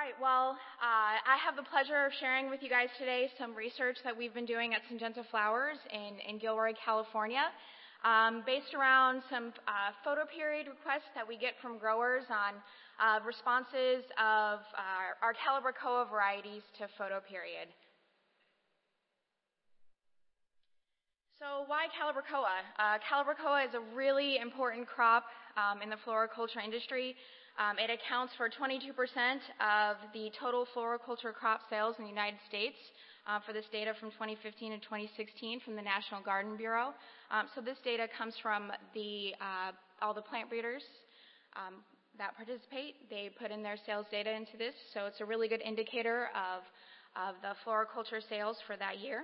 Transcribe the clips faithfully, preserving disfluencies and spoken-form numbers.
right, well, uh, I have the pleasure of sharing with you guys today some research that we've been doing at Syngenta Flowers in, in Gilroy, California, um, based around some uh, photoperiod requests that we get from growers on uh, responses of uh, our Calibrachoa varieties to photoperiod. So why Calibrachoa? Uh, Calibrachoa is a really important crop um, in the floriculture industry. Um, it accounts for twenty-two percent of the total floriculture crop sales in the United States uh, for this data from twenty fifteen and twenty sixteen from the National Garden Bureau. Um, so this data comes from the, uh, all the plant breeders um, that participate. They put in their sales data into this, so it's a really good indicator of, of the floriculture sales for that year.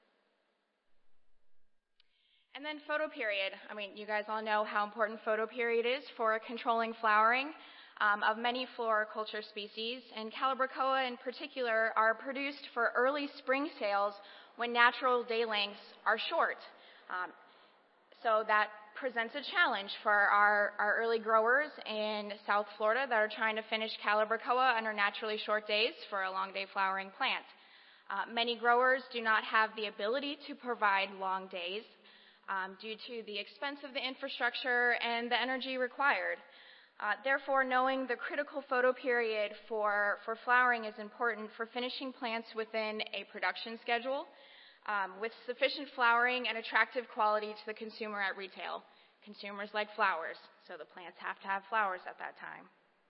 And then photoperiod. I mean, you guys all know how important photoperiod is for controlling flowering um, of many floriculture species. And Calibrachoa in particular are produced for early spring sales when natural day lengths are short. Um, so that presents a challenge for our, our early growers in South Florida that are trying to finish Calibrachoa under naturally short days for a long day flowering plant. Uh, many growers do not have the ability to provide long days Um, due to the expense of the infrastructure and the energy required. Uh, therefore, knowing the critical photoperiod for, for flowering is important for finishing plants within a production schedule um, with sufficient flowering and attractive quality to the consumer at retail. Consumers like flowers, so the plants have to have flowers at that time.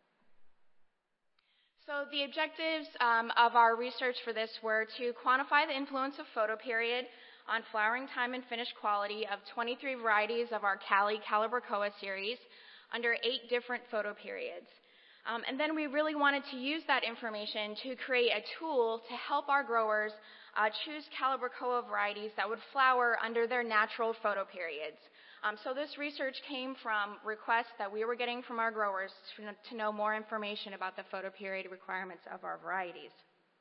So the objectives um, of our research for this were to quantify the influence of photoperiod on flowering time and finish quality of twenty-three varieties of our Cali Calibrachoa series under eight different photoperiods. Um, and then we really wanted to use that information to create a tool to help our growers uh, choose Calibrachoa varieties that would flower under their natural photoperiods. Um, so this research came from requests that we were getting from our growers to, to know more information about the photoperiod requirements of our varieties.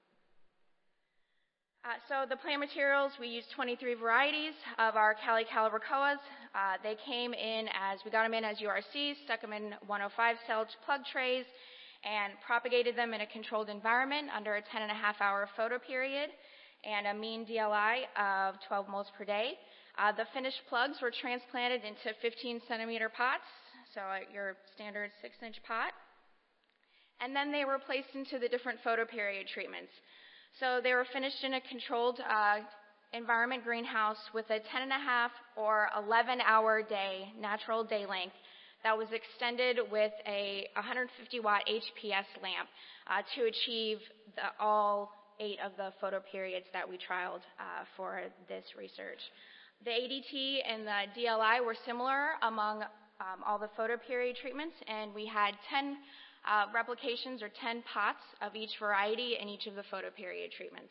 Uh, so the plant materials, we used twenty-three varieties of our Cali Calibrachoas. Uh, they came in as, we got them in as U R Cs, stuck them in one oh five cell plug trays, and propagated them in a controlled environment under a ten and a half hour photoperiod and a mean D L I of twelve moles per day. Uh, the finished plugs were transplanted into fifteen centimeter pots, so your standard six inch pot. And then they were placed into the different photoperiod treatments. So they were finished in a controlled uh, environment greenhouse with a ten and a half or eleven hour day, natural day length that was extended with a one hundred fifty watt H P S lamp uh, to achieve the, all eight of the photoperiods that we trialed uh, for this research. The A D T and the D L I were similar among um, all the photoperiod treatments, and we had ten Uh, replications or ten pots of each variety in each of the photoperiod treatments.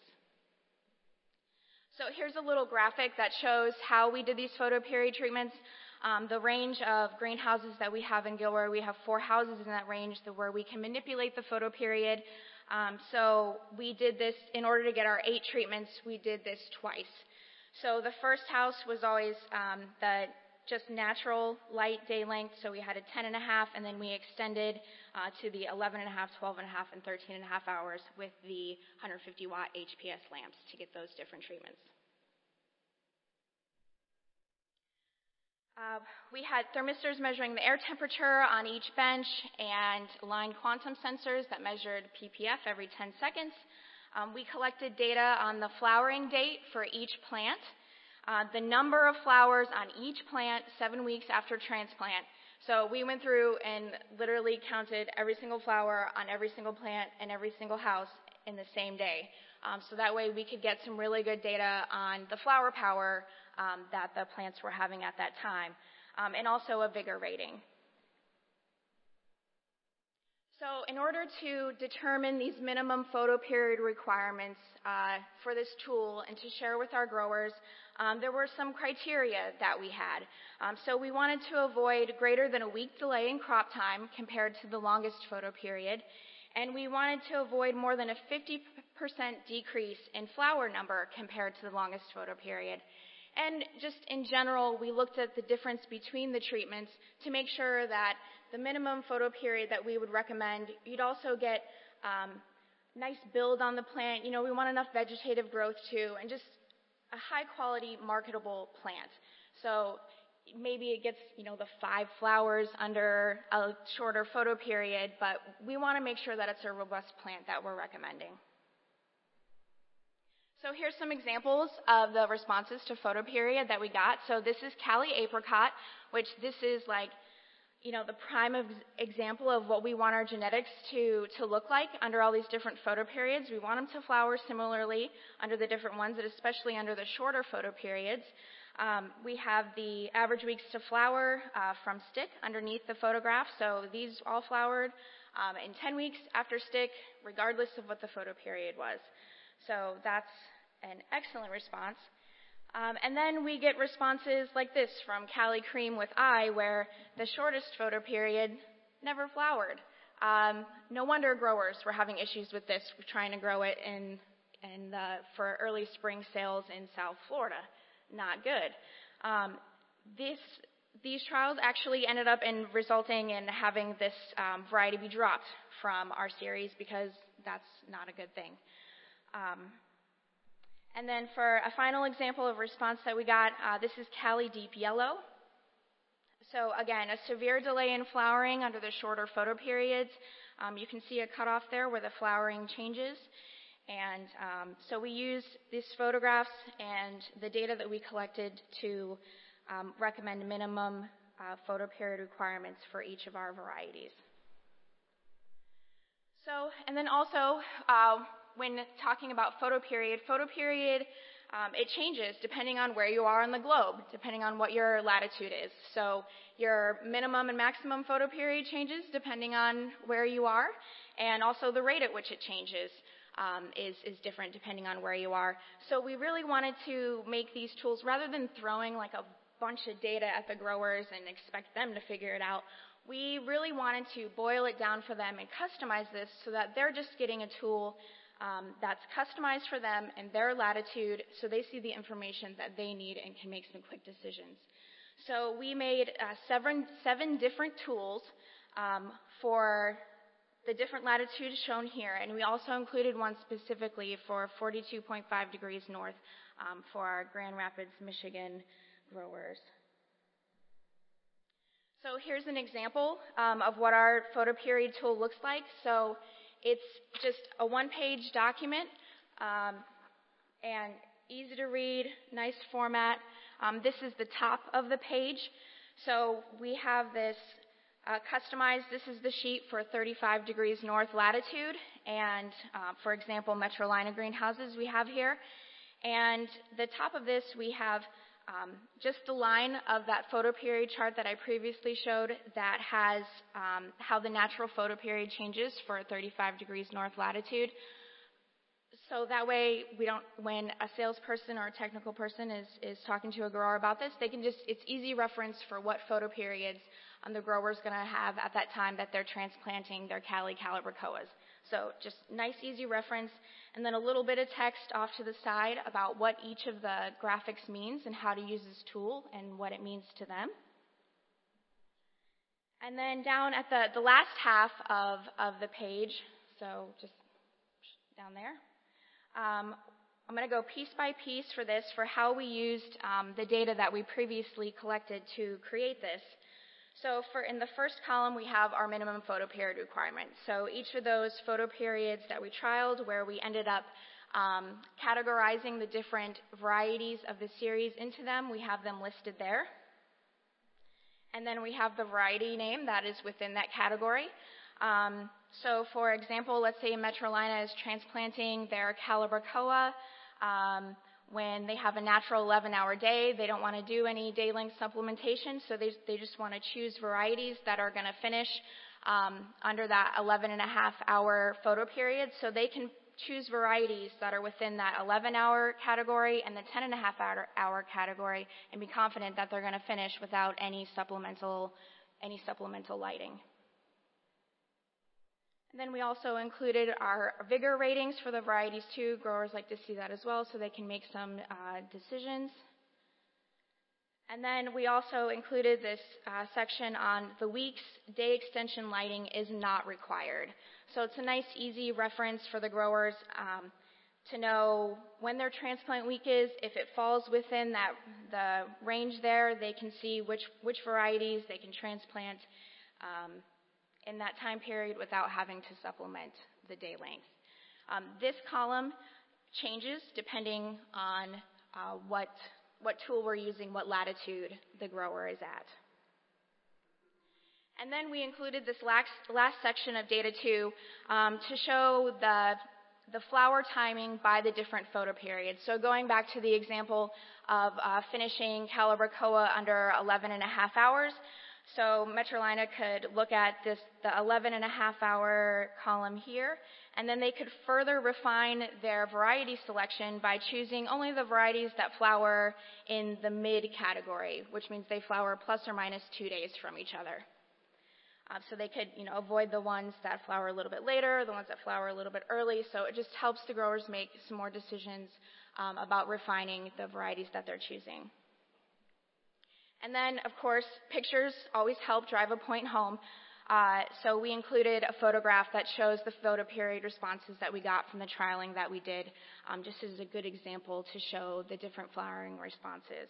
So here's a little graphic that shows how we did these photoperiod treatments. Um, the range of greenhouses that we have in Gilroy, we have four houses in that range where we can manipulate the photoperiod. Um, so we did this, in order to get our eight treatments, we did this twice. So the first house was always um, the just natural light day length, so we had a ten and a half, and then we extended uh, to the eleven and a half, twelve and a half, and thirteen and a half hours with the one hundred fifty watt H P S lamps to get those different treatments. Uh, we had thermistors measuring the air temperature on each bench and line quantum sensors that measured P P F every ten seconds. Um, we collected data on the flowering date for each plant, Uh, the number of flowers on each plant seven weeks after transplant. So we went through and literally counted every single flower on every single plant and every single house in the same day. Um, so that way we could get some really good data on the flower power um, that the plants were having at that time, um, and also a vigor rating. So in order to determine these minimum photoperiod requirements uh, for this tool and to share with our growers, um, there were some criteria that we had. Um, so we wanted to avoid greater than a week delay in crop time compared to the longest photoperiod, and we wanted to avoid more than a fifty percent decrease in flower number compared to the longest photoperiod. And just in general, we looked at the difference between the treatments to make sure that the minimum photoperiod that we would recommend, you'd also get um, nice build on the plant. You know, we want enough vegetative growth too, and just a high quality marketable plant. So maybe it gets, you know, the five flowers under a shorter photo period, but we want to make sure that it's a robust plant that we're recommending. So here's some examples of the responses to photo period that we got. So this is Cali Apricot, which this is like, you know, the prime ex example of what we want our genetics to, to look like under all these different photo periods. We want them to flower similarly under the different ones, and especially under the shorter photo periods. Um, we have the average weeks to flower uh, from stick underneath the photograph. So these all flowered um, in ten weeks after stick, regardless of what the photo period was. So that's an excellent response. Um, and then we get responses like this from Cali Cream with Eye, where the shortest photo period never flowered. Um, no wonder growers were having issues with this, trying to grow it in, in the, for early spring sales in South Florida. Not good. Um, this, these trials actually ended up in resulting in having this um, variety be dropped from our series because that's not a good thing. Um, and then for a final example of response that we got, uh, this is Cali Deep Yellow. So again, a severe delay in flowering under the shorter photo periods. Um, you can see a cutoff there where the flowering changes. And um, so we use these photographs and the data that we collected to um, recommend minimum uh, photo period requirements for each of our varieties. So, and then also, uh, when talking about photo period, photo period, um, it changes depending on where you are on the globe, depending on what your latitude is. So your minimum and maximum photo period changes depending on where you are, and also the rate at which it changes um, is, is different depending on where you are. So we really wanted to make these tools, rather than throwing like a bunch of data at the growers and expect them to figure it out, we really wanted to boil it down for them and customize this so that they're just getting a tool um, that's customized for them and their latitude, so they see the information that they need and can make some quick decisions. So we made uh, seven, seven different tools um, for the different latitudes shown here, and we also included one specifically for forty-two point five degrees north um, for our Grand Rapids, Michigan growers. So here's an example um, of what our photo period tool looks like. So it's just a one-page document um, and easy to read, nice format. Um, this is the top of the page. So we have this uh, customized. This is the sheet for thirty-five degrees north latitude, and uh, for example, Metrolina greenhouses we have here. And the top of this we have Um, just the line of that photo period chart that I previously showed that has um, how the natural photo period changes for thirty-five degrees north latitude. So that way, we don't, when a salesperson or a technical person is, is talking to a grower about this, they can just, it's easy reference for what photo periods um, the grower's going to have at that time that they're transplanting their Cali Calibrachoas. So just nice, easy reference, and then a little bit of text off to the side about what each of the graphics means and how to use this tool and what it means to them. And then down at the, the last half of, of the page, so just down there, um, I'm going to go piece by piece for this for how we used um, the data that we previously collected to create this. So for in the first column, we have our minimum photo period requirements. So each of those photo periods that we trialed, where we ended up um, categorizing the different varieties of the series into them, we have them listed there. And then we have the variety name that is within that category. Um, so for example, let's say Metrolina is transplanting their Calibrachoa. Um, When they have a natural eleven hour day, they don't want to do any day-length supplementation, so they, they just want to choose varieties that are going to finish um, under that eleven and a half hour photo period. So they can choose varieties that are within that eleven hour category and the ten and a half hour category and be confident that they're going to finish without any supplemental, any supplemental lighting. And then we also included our vigor ratings for the varieties too. Growers like to see that as well so they can make some uh, decisions. And then we also included this uh, section on the weeks. Day extension lighting is not required. So it's a nice, easy reference for the growers um, to know when their transplant week is. If it falls within that the range there, they can see which, which varieties they can transplant um, in that time period without having to supplement the day length. Um, this column changes depending on uh, what, what tool we're using, what latitude the grower is at. And then we included this last, last section of data too um, to show the, the flower timing by the different photoperiods. So going back to the example of uh, finishing Calibrachoa under eleven and a half hours, so Metrolina could look at this, the eleven and a half hour column here, and then they could further refine their variety selection by choosing only the varieties that flower in the mid category, which means they flower plus or minus two days from each other. Uh, so they could, you know, avoid the ones that flower a little bit later, the ones that flower a little bit early. So it just helps the growers make some more decisions um, about refining the varieties that they're choosing. And then, of course, pictures always help drive a point home. Uh, so we included a photograph that shows the photoperiod responses that we got from the trialing that we did, um, just as a good example to show the different flowering responses.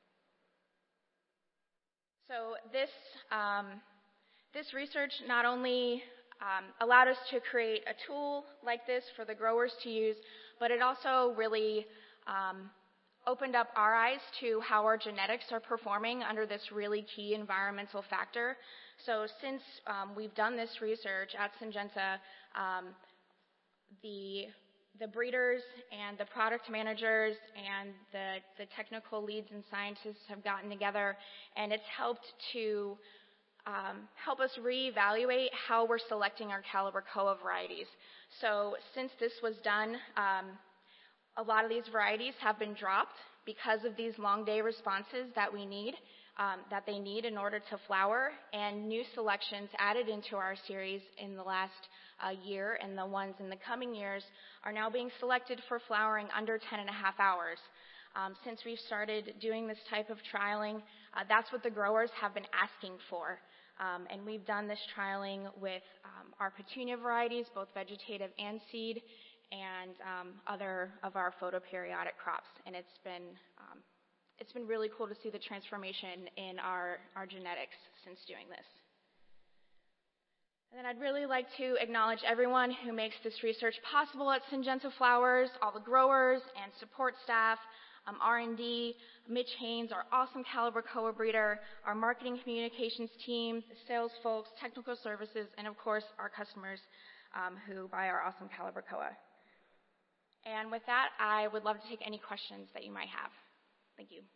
So this, um, this research not only um, allowed us to create a tool like this for the growers to use, but it also really um, opened up our eyes to how our genetics are performing under this really key environmental factor. So since um, we've done this research at Syngenta, um, the, the breeders and the product managers and the, the technical leads and scientists have gotten together, and it's helped to um, help us reevaluate how we're selecting our Calibrachoa varieties. So since this was done, um, a lot of these varieties have been dropped because of these long day responses that we need, um, that they need in order to flower, and new selections added into our series in the last uh, year and the ones in the coming years are now being selected for flowering under ten and a half hours. Um, since we've started doing this type of trialing, uh, that's what the growers have been asking for. Um, and we've done this trialing with um, our petunia varieties, both vegetative and seed, and um, other of our photoperiodic crops. And it's been, um, it's been really cool to see the transformation in our, our genetics since doing this. And then I'd really like to acknowledge everyone who makes this research possible at Syngenta Flowers, all the growers and support staff, um, R and D, Mitch Haynes, our awesome Calibrachoa breeder, our marketing communications team, the sales folks, technical services, and of course our customers um, who buy our awesome Calibrachoa. And with that, I would love to take any questions that you might have. Thank you.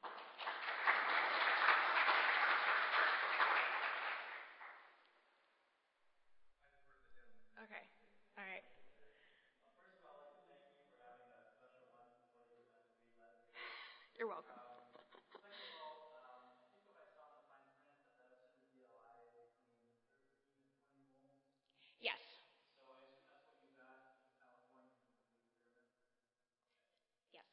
Okay. All right. You're welcome. Yes. Yes.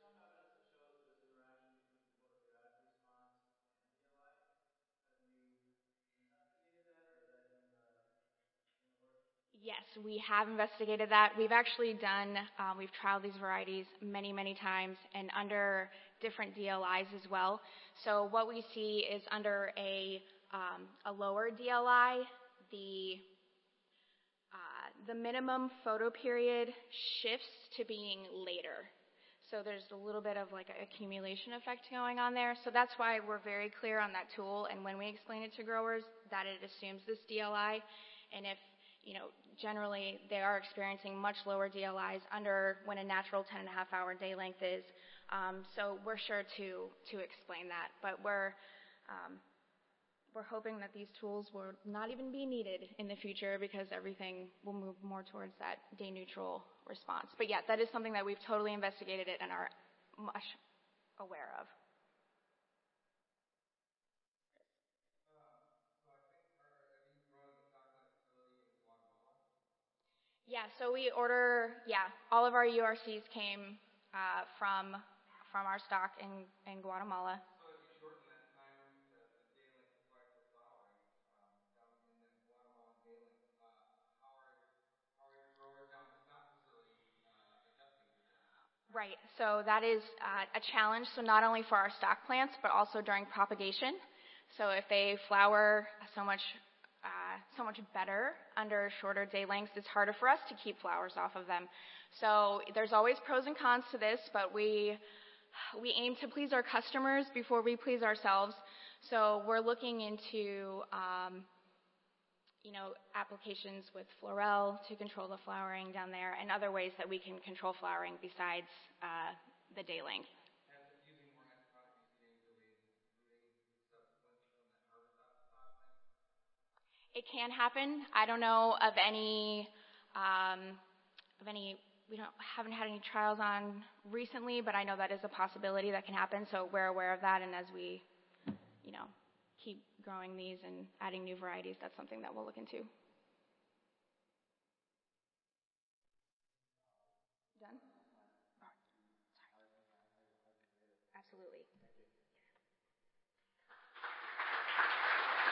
Yes, we have investigated that. We've actually done, um, we've trialed these varieties many, many times and under different D L Is as well. So what we see is under a, um, a lower D L I, the, uh, the minimum photo period shifts to being later. So there's a little bit of like an accumulation effect going on there. So that's why we're very clear on that tool. And when we explain it to growers, that it assumes this D L I. And if, you know, generally they are experiencing much lower D L Is under when a natural ten and a half hour day length is. Um, so we're sure to, to explain that. But we're, um, we're hoping that these tools will not even be needed in the future because everything will move more towards that day neutral response. But yeah, that is something that we've totally investigated it and are much aware of. Yeah, so we order, yeah, all of our U R Cs came uh, from from our stock in, in Guatemala. Right. So that is uh, a challenge. So not only for our stock plants, but also during propagation. So if they flower so much, uh, so much better under shorter day lengths, it's harder for us to keep flowers off of them. So there's always pros and cons to this, but we we aim to please our customers before we please ourselves. So we're looking into um, you know, applications with Florel to control the flowering down there, and other ways that we can control flowering besides uh, the day length. It can happen. I don't know of any, um, of any. We don't haven't had any trials on recently, but I know that is a possibility that can happen. So we're aware of that, and as we, you know, keep growing these and adding new varieties, that's something that we'll look into. Done? Oh, sorry. Absolutely.